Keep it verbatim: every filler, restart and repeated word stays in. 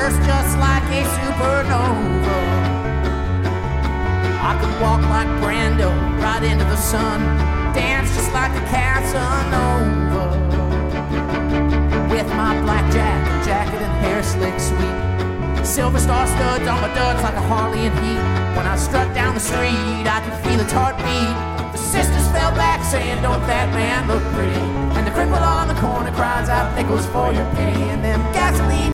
burst just like a supernova. I could walk like Brando right into the sun, dance just like a Casanova. With my blackjack jacket and hair slick sweet, silver star studs on my duds like a Harley in heat. When I struck down the street, I could feel its heartbeat. The sisters fell back saying, don't that man look pretty? And the cripple on the corner cries out, nickels for your pay. And them gasoline